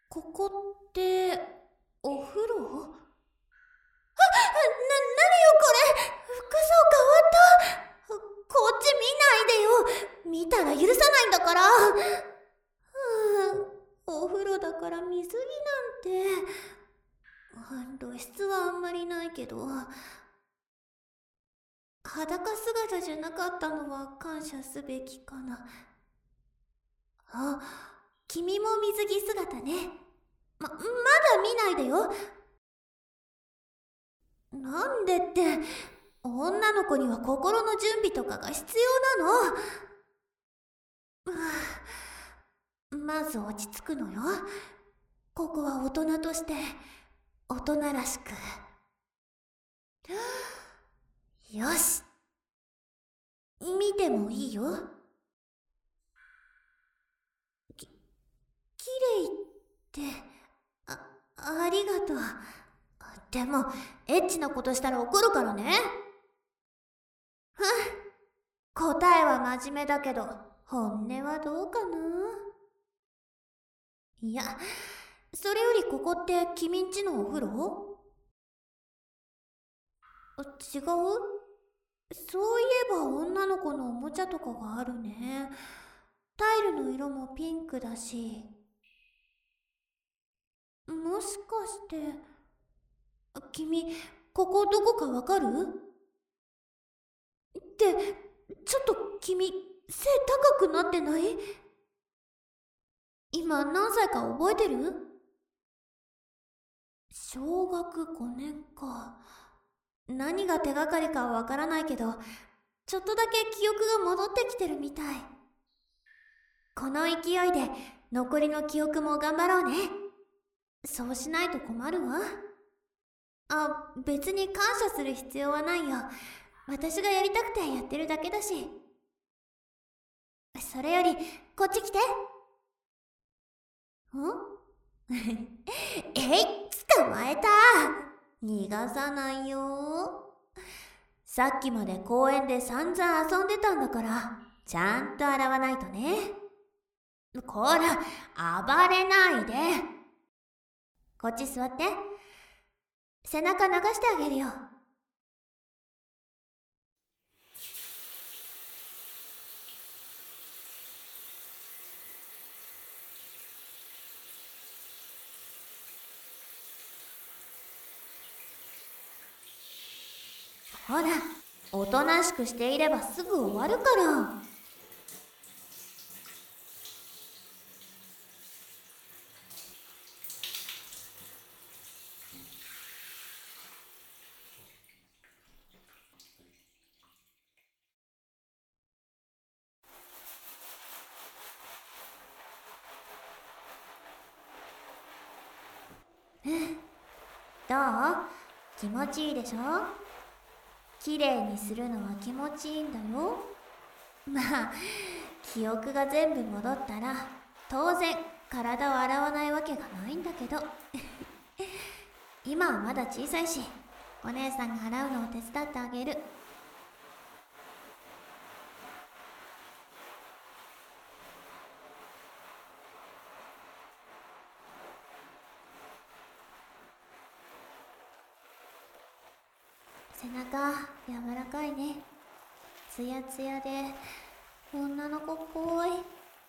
ここってお風呂？何よこれ、服装変わった。こっち見ないでよ。見たら許さないんだから。お風呂だから水着なんて。露出はあんまりないけど、裸姿じゃなかったのは感謝すべきかな。あ、君も水着姿ね。まだ見ないでよ。なんでって、女の子には心の準備とかが必要なの。まず落ち着くのよ。ここは大人として大人らしく。よし、見てもいいよ。きれいって、ありがとう。でもエッチなことしたら怒るからね。答えは真面目だけど本音はどうかな。いや、それよりここって君んちのお風呂？違う？そういえば女の子のおもちゃとかがあるね。タイルの色もピンクだし。もしかして君、ここどこかわかる？ってちょっと君、背高くなってない？今何歳か覚えてる？小学5年か。何が手がかりかはわからないけど、ちょっとだけ記憶が戻ってきてるみたい。この勢いで残りの記憶も頑張ろうね。そうしないと困るわ。別に感謝する必要はないよ。私がやりたくてやってるだけだし。それよりこっち来て。捕まえた。逃がさないよ。さっきまで公園で散々遊んでたんだから、ちゃんと洗わないとね。こら、暴れないで。こっち座って。背中流してあげるよ。ほら、おとなしくしていればすぐ終わるから。どう？気持ちいいでしょ？きれいにするのは気持ちいいんだよ。まあ、記憶が全部戻ったら当然体を洗わないわけがないんだけど今はまだ小さいし、お姉さんが洗うのを手伝ってあげる。背中柔らかいね。ツヤツヤで女の子っぽい。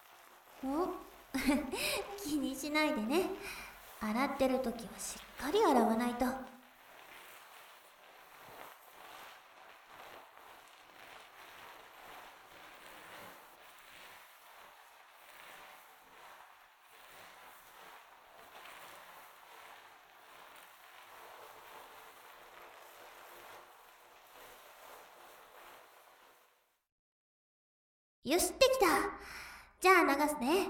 気にしないでね。洗ってる時はしっかり洗わないと。よし、できた。じゃあ流すね。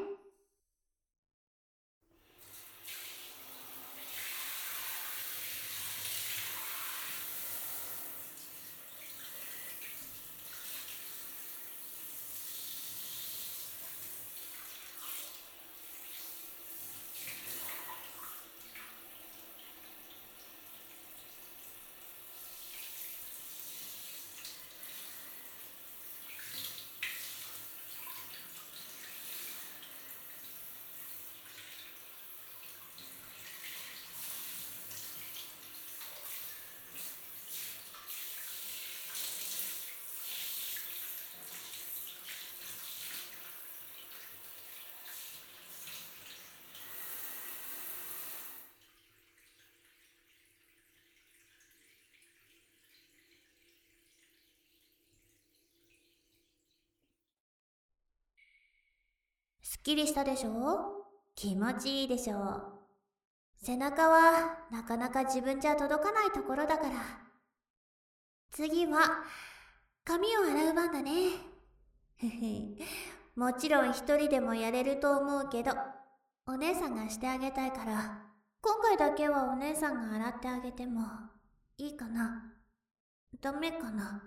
きりしたでしょ？気持ちいいでしょ？背中はなかなか自分じゃ届かないところだから。次は髪を洗う番だね。ふふ、もちろん一人でもやれると思うけど、お姉さんがしてあげたいから、今回だけはお姉さんが洗ってあげてもいいかな？ダメかな？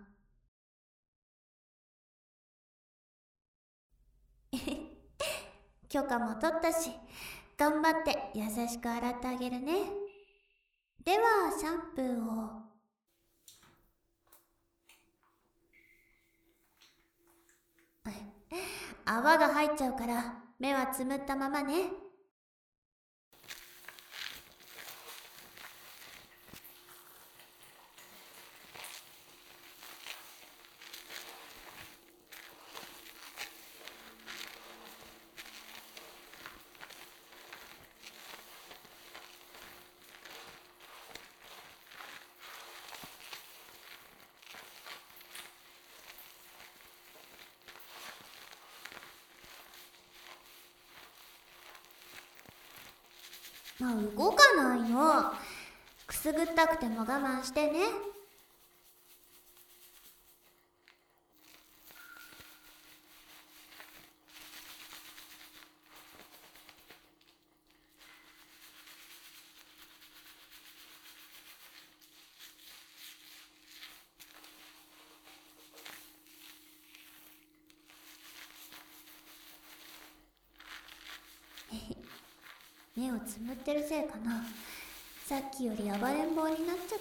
許可も取ったし、頑張って優しく洗ってあげるね。ではシャンプーを。泡が入っちゃうから目はつむったままね。動かないの。くすぐったくても我慢してね。目をつむってるせいかな。さっきより暴れん坊になっちゃった。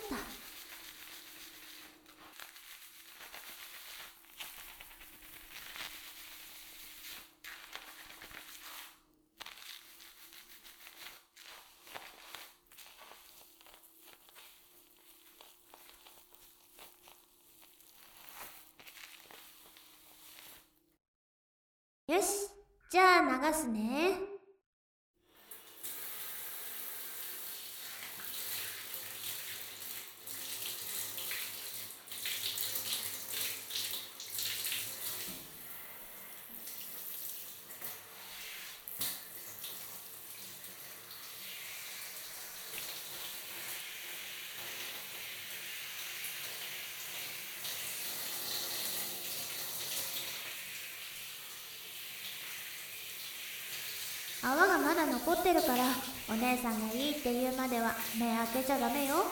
よし、じゃあ流すね。泡がまだ残ってるから、お姉さんがいいって言うまでは目開けちゃダメよ。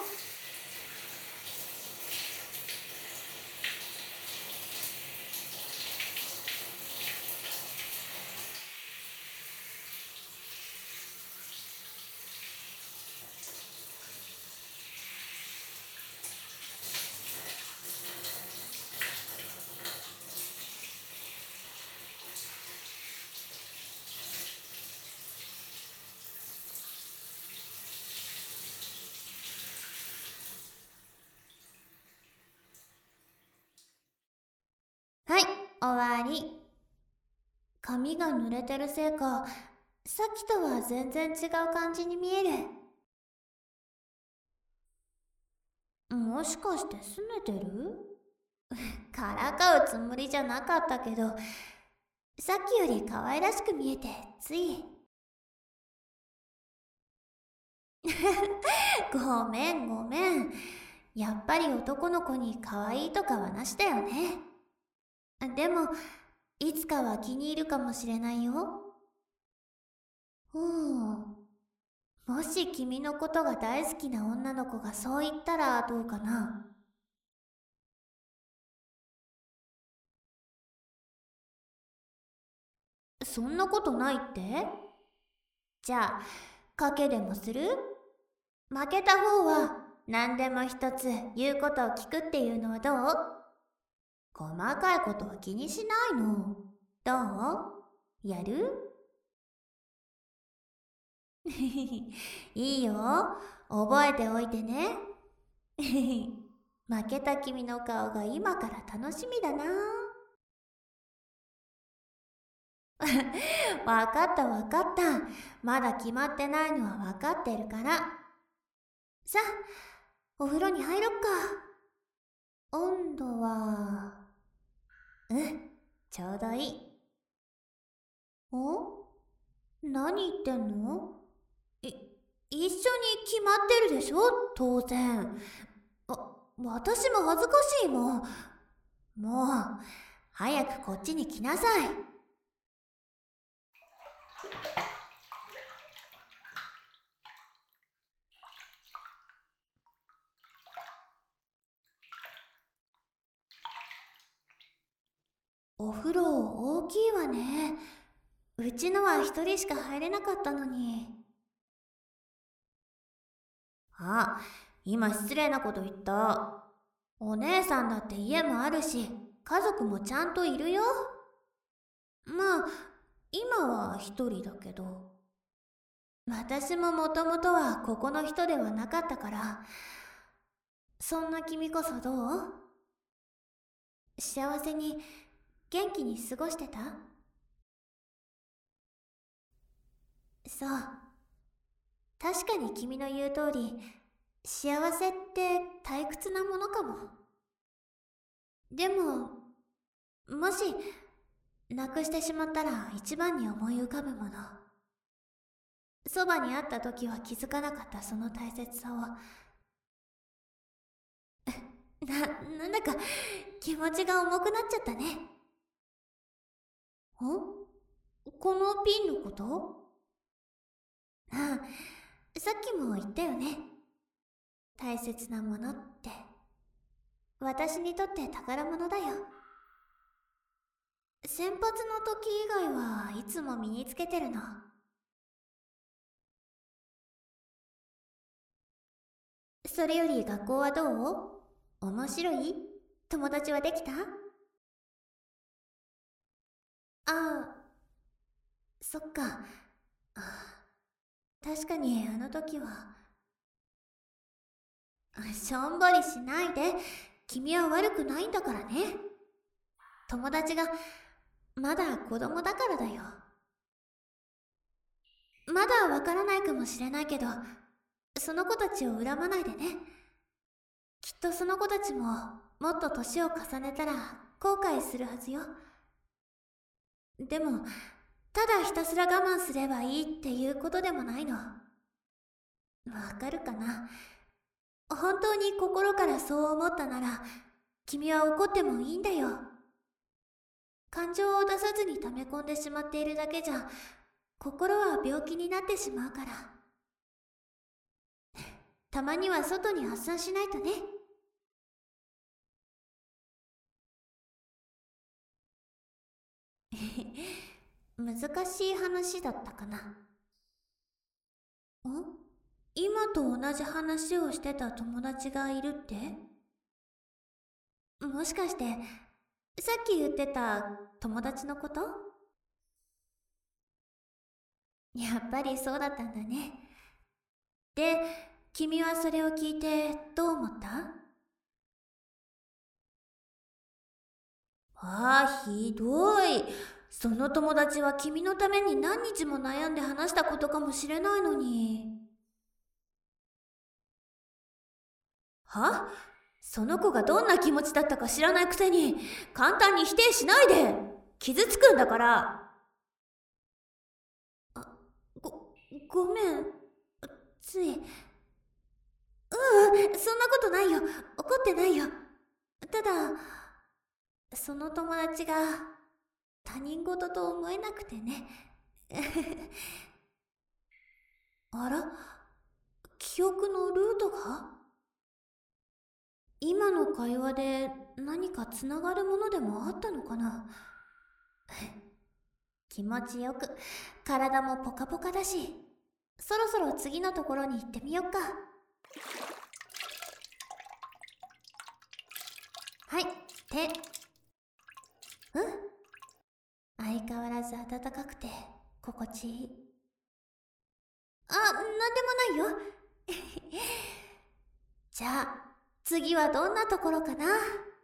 はい、終わり。髪が濡れてるせいか、さっきとは全然違う感じに見える。もしかして拗ねてる？からかうつもりじゃなかったけど、さっきより可愛らしく見えてつい。ごめんごめん。やっぱり男の子に可愛いとかはなしだよね。でもいつかは気に入るかもしれないよ。もし君のことが大好きな女の子がそう言ったらどうかな？そんなことないって？じゃあ賭けでもする？負けた方は何でも一つ言うことを聞くっていうのはどう？細かいことは気にしないの。どう？やる？いいよ、覚えておいてね。負けた君の顔が今から楽しみだな。わかったわかった。まだ決まってないのはわかってるから。さあ、お風呂に入ろっか。温度は、ちょうどいい。お？ 何言ってんの？一緒に決まってるでしょ、当然。私も恥ずかしいもん。もう、早くこっちに来なさい。お風呂大きいわね。うちのは一人しか入れなかったのに。あ、今失礼なこと言った。お姉さんだって家もあるし、家族もちゃんといるよ。まあ、今は一人だけど。私ももともとはここの人ではなかったから。そんな君こそどう？幸せに、元気に過ごしてた？そう。確かに君の言う通り、幸せって退屈なものかも。でも、もし、なくしてしまったら一番に思い浮かぶもの。そばにあった時は気づかなかったその大切さを。なんだか気持ちが重くなっちゃったね。このピンのこと？ああ、さっきも言ったよね。大切なものって。私にとって宝物だよ。先発の時以外はいつも身につけてるの。それより学校はどう？面白い？友達はできた？ああ、そっか。確かにあの時は。しょんぼりしないで。君は悪くないんだからね。友達がまだ子供だからだよ。まだわからないかもしれないけど、その子たちを恨まないでね。きっとその子たちももっと年を重ねたら後悔するはずよ。でも、ただひたすら我慢すればいいっていうことでもないの。わかるかな？本当に心からそう思ったなら、君は怒ってもいいんだよ。感情を出さずに溜め込んでしまっているだけじゃ、心は病気になってしまうから。たまには外に発散しないとね。難しい話だったかな。今と同じ話をしてた友達がいるって？もしかして、さっき言ってた友達のこと？やっぱりそうだったんだね。で、君はそれを聞いてどう思った？ああ、ひどい。その友達は君のために何日も悩んで話したことかもしれないのに。は？その子がどんな気持ちだったか知らないくせに、簡単に否定しないで。傷つくんだから。ごめん。つい。そんなことないよ。怒ってないよ。ただ、その友達が他人事と思えなくてね。あら？記憶のルートが？今の会話で何かつながるものでもあったのかな？気持ちよく、体もポカポカだし、そろそろ次のところに行ってみよっか。はい、手。相変わらず暖かくて心地いい。なんでもないよ。じゃあ次はどんなところかな？